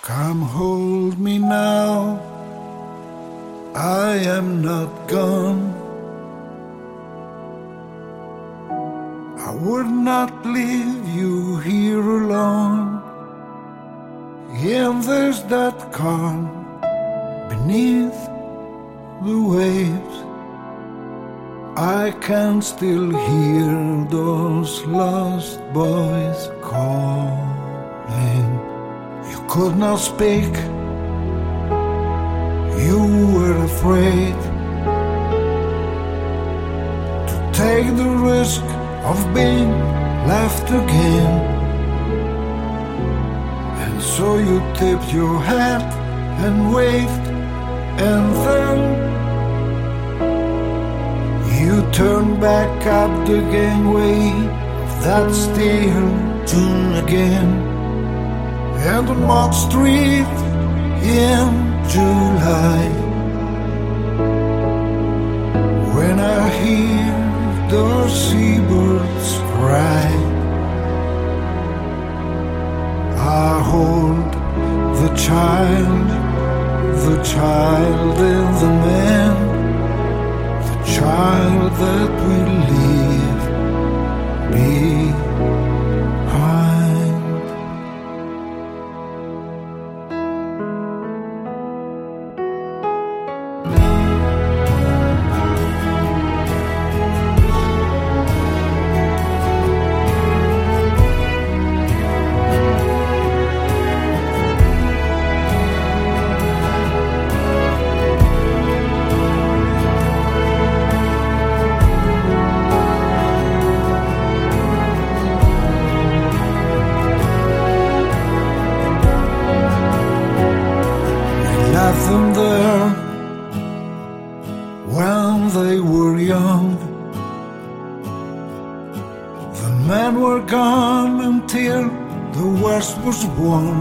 Come hold me now, I am not gone. I would not leave you here alone in this dead calm beneath the waves. I can still hear those lost boys calling. You could not speak, you were afraid to take the risk of being left again. And so you tipped your hat and waved, and then you turned back up the gangway of that steel tune again. And on Mark Street in July, when I hear those seabirds cry, I hold the child in the man, the child that will leave behind. Left them there when they were young. The men were gone until the West was won.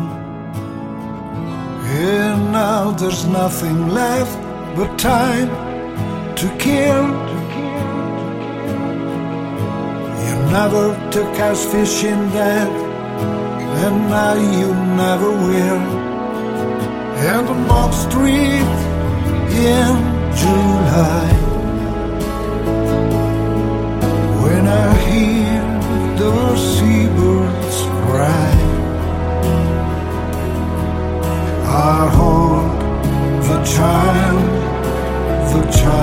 And now there's nothing left but time to kill. You never took us fishing, Dad, and now you never will. And on Mark Street in July, when I hear those seabirds cry, I hold the child